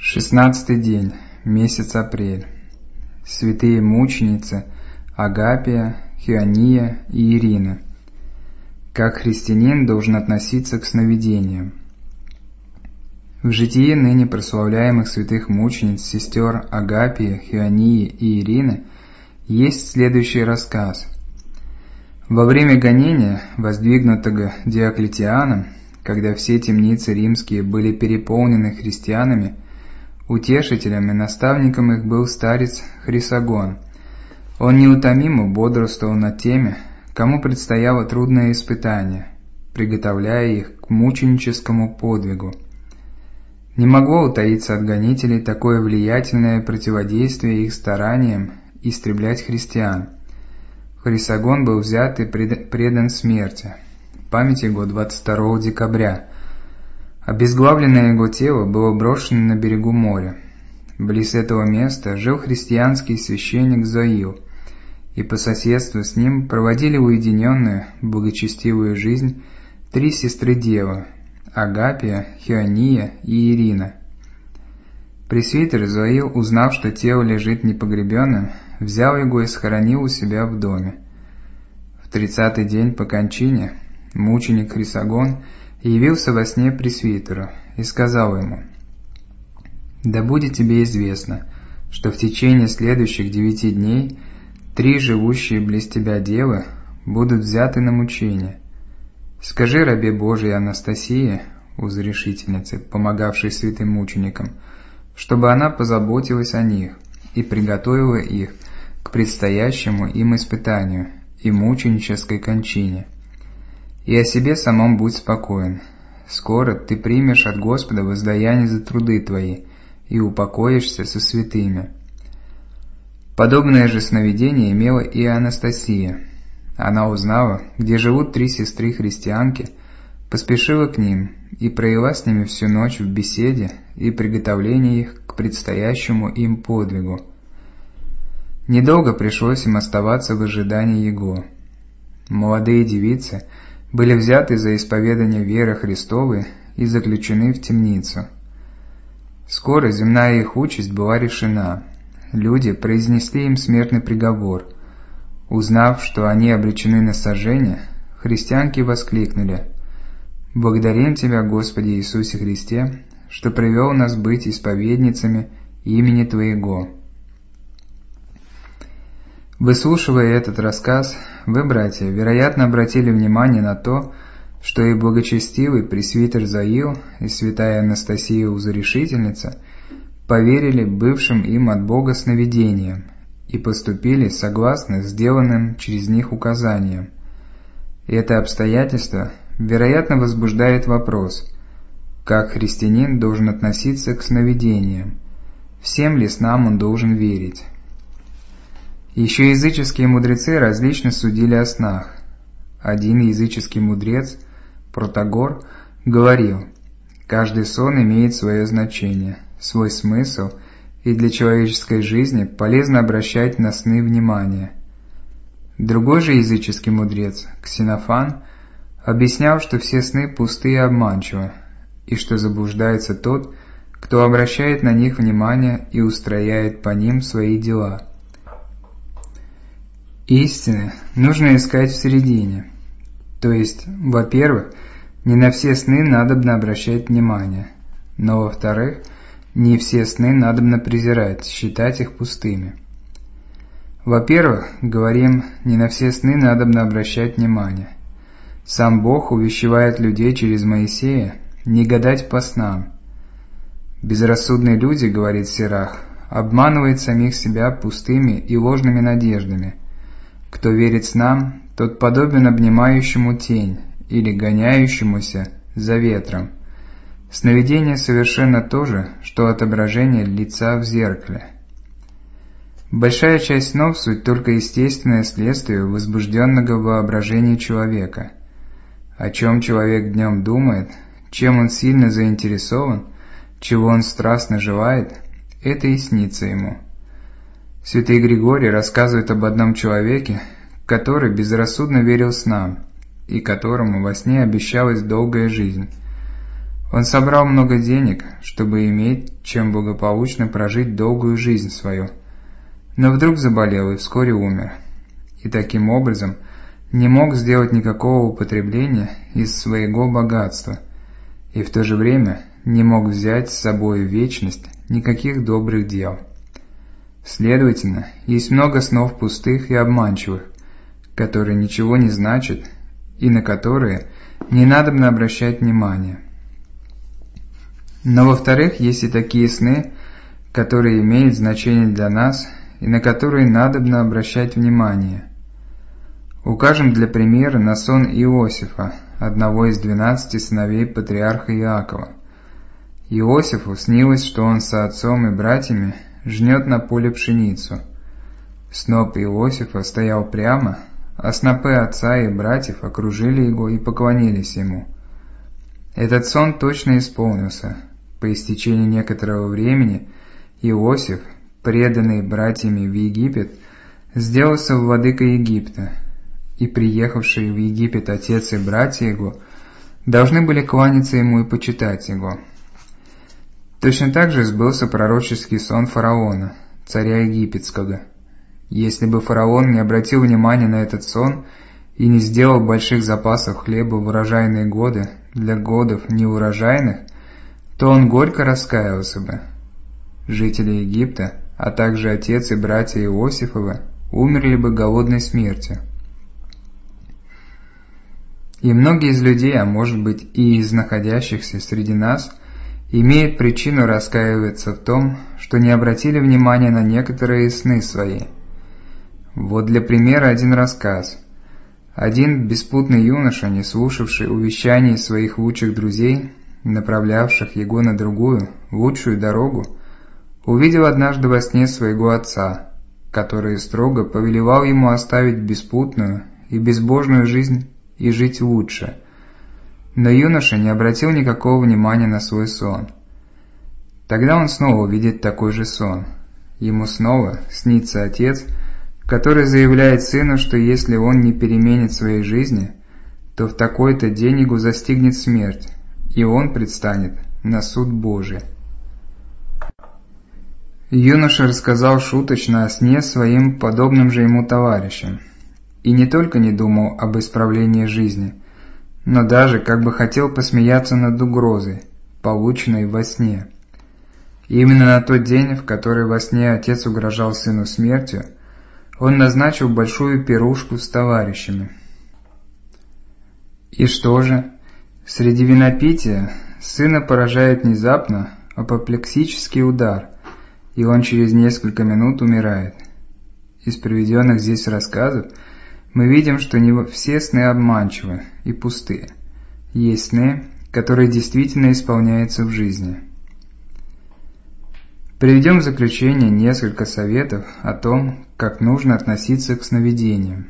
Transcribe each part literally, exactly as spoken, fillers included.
Шестнадцатый день, месяц апрель. Святые мученицы Агапия, Хиония и Ирина. Как христианин должен относиться к сновидениям. В житии ныне прославляемых святых мучениц сестер Агапии, Хионии и Ирины есть следующий рассказ. Во время гонения, воздвигнутого Диоклетианом, когда все темницы римские были переполнены христианами, утешителем и наставником их был старец Хрисагон. Он неутомимо бодрствовал над теми, кому предстояло трудное испытание, приготовляя их к мученическому подвигу. Не могло утаиться от гонителей такое влиятельное противодействие их стараниям истреблять христиан. Хрисагон был взят и предан смерти. Память его двадцать второго декабря. Обезглавленное его тело было брошено на берегу моря. Близ этого места жил христианский священник Зоил, и по соседству с ним проводили уединенную, благочестивую жизнь три сестры-девы – Агапия, Хиония и Ирина. Пресвитер Зоил, узнав, что тело лежит непогребенным, взял его и схоронил у себя в доме. В тридцатый день по кончине мученик Хрисагон явился во сне пресвитеру и сказал ему: «Да будет тебе известно, что в течение следующих девяти дней три живущие близ тебя девы будут взяты на мучение. Скажи рабе Божией Анастасии, узрешительнице, помогавшей святым мученикам, чтобы она позаботилась о них и приготовила их к предстоящему им испытанию и мученической кончине. И о себе самом будь спокоен. Скоро ты примешь от Господа воздаяние за труды твои и упокоишься со святыми». Подобное же сновидение имела и Анастасия. Она узнала, где живут три сестры-христианки, поспешила к ним и провела с ними всю ночь в беседе и приготовлении их к предстоящему им подвигу. Недолго пришлось им оставаться в ожидании его. Молодые девицы были взяты за исповедание веры Христовой и заключены в темницу. Скоро земная их участь была решена. Люди произнесли им смертный приговор. Узнав, что они обречены на сожжение, христианки воскликнули: «Благодарим Тебя, Господи Иисусе Христе, что привел нас быть исповедницами имени Твоего». Выслушивая этот рассказ, вы, братья, вероятно, обратили внимание на то, что и благочестивый пресвитер Зоил и святая Анастасия Узрешительница поверили бывшим им от Бога сновидениям и поступили согласно сделанным через них указаниям. И это обстоятельство, вероятно, возбуждает вопрос, как христианин должен относиться к сновидениям, всем ли снам он должен верить. Еще языческие мудрецы различно судили о снах. Один языческий мудрец, Протагор, говорил: «Каждый сон имеет свое значение, свой смысл, и для человеческой жизни полезно обращать на сны внимание». Другой же языческий мудрец, Ксенофан, объяснял, что все сны пусты и обманчивы, и что заблуждается тот, кто обращает на них внимание и устрояет по ним свои дела. Истины нужно искать в середине. То есть, во-первых, не на все сны надобно обращать внимание, но, во-вторых, не все сны надобно презирать, считать их пустыми. Во-первых, говорим, не на все сны надобно обращать внимание. Сам Бог увещевает людей через Моисея не гадать по снам. Безрассудные люди, говорит Сирах, обманывают самих себя пустыми и ложными надеждами. Кто верит снам, тот подобен обнимающему тень или гоняющемуся за ветром. Сновидение совершенно то же, что отображение лица в зеркале. Большая часть снов – суть только естественное следствие возбужденного воображения человека. О чем человек днем думает, чем он сильно заинтересован, чего он страстно желает, это и снится ему. Святый Григорий рассказывает об одном человеке, который безрассудно верил снам, и которому во сне обещалась долгая жизнь. Он собрал много денег, чтобы иметь, чем благополучно прожить долгую жизнь свою, но вдруг заболел и вскоре умер, и таким образом не мог сделать никакого употребления из своего богатства, и в то же время не мог взять с собой в вечность никаких добрых дел. Следовательно, есть много снов пустых и обманчивых, которые ничего не значат и на которые не надобно обращать внимание. Но во-вторых, есть и такие сны, которые имеют значение для нас и на которые надобно обращать внимание. Укажем для примера на сон Иосифа, одного из двенадцати сыновей патриарха Иакова. Иосифу снилось, что он со отцом и братьями жнет на поле пшеницу. Сноп Иосифа стоял прямо, а снопы отца и братьев окружили его и поклонились ему. Этот сон точно исполнился. По истечении некоторого времени Иосиф, преданный братьями в Египет, сделался владыкой Египта, и приехавшие в Египет отец и братья его должны были кланяться ему и почитать его. Точно так же сбылся пророческий сон фараона, царя египетского. Если бы фараон не обратил внимания на этот сон и не сделал больших запасов хлеба в урожайные годы для годов неурожайных, то он горько раскаялся бы. Жители Египта, а также отец и братья Иосифова, умерли бы голодной смертью. И многие из людей, а может быть и из находящихся среди нас, имеют причину раскаиваться в том, что не обратили внимания на некоторые сны свои. Вот для примера один рассказ. Один беспутный юноша, не слушавший увещаний своих лучших друзей, направлявших его на другую, лучшую дорогу, увидел однажды во сне своего отца, который строго повелевал ему оставить беспутную и безбожную жизнь и жить лучше. Но юноша не обратил никакого внимания на свой сон. Тогда он снова увидит такой же сон. Ему снова снится отец, который заявляет сыну, что если он не переменит своей жизни, то в такой-то день его застигнет смерть, и он предстанет на суд Божий. Юноша рассказал шуточно о сне своим подобным же ему товарищам, и не только не думал об исправлении жизни, но даже как бы хотел посмеяться над угрозой, полученной во сне. И именно на тот день, в который во сне отец угрожал сыну смертью, он назначил большую пирушку с товарищами. И что же? Среди винопития сына поражает внезапно апоплексический удар, и он через несколько минут умирает. Из приведенных здесь рассказов мы видим, что не все сны обманчивы и пустые. Есть сны, которые действительно исполняются в жизни. Приведем в заключение несколько советов о том, как нужно относиться к сновидениям.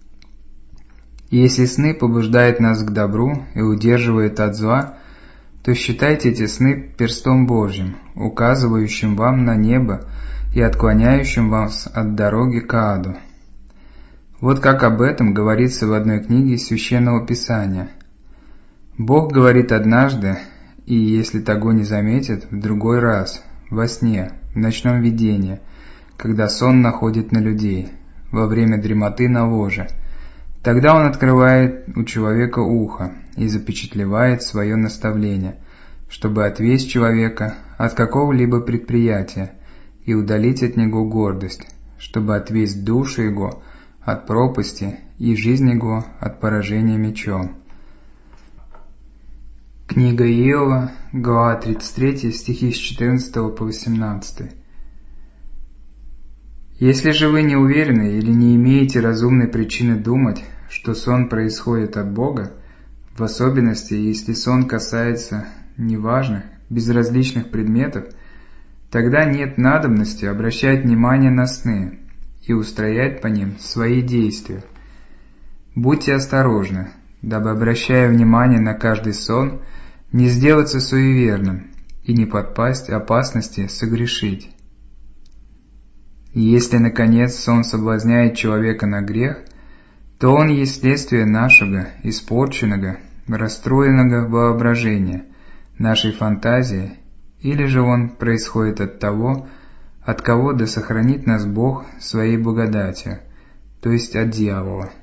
Если сны побуждают нас к добру и удерживают от зла, то считайте эти сны перстом Божьим, указывающим вам на небо и отклоняющим вас от дороги к аду. Вот как об этом говорится в одной книге Священного Писания. Бог говорит однажды, и если того не заметит, в другой раз, во сне, в ночном видении, когда сон находит на людей, во время дремоты на ложе. Тогда он открывает у человека ухо и запечатлевает свое наставление, чтобы отвлечь человека от какого-либо предприятия и удалить от него гордость, чтобы отвлечь душу его от пропасти и жизнь его от поражения мечом. Книга Иова, глава тридцать три, стихи с четырнадцатого по восемнадцатый. Если же вы не уверены или не имеете разумной причины думать, что сон происходит от Бога, в особенности, если сон касается неважных, безразличных предметов, тогда нет надобности обращать внимание на сны и устроять по ним свои действия. Будьте осторожны, дабы, обращая внимание на каждый сон, не сделаться суеверным и не подпасть опасности согрешить. И если, наконец, сон соблазняет человека на грех, то он есть следствие нашего испорченного, расстроенного воображения, нашей фантазии, или же он происходит от того, от кого да сохранит нас Бог своей благодатью, то есть от дьявола.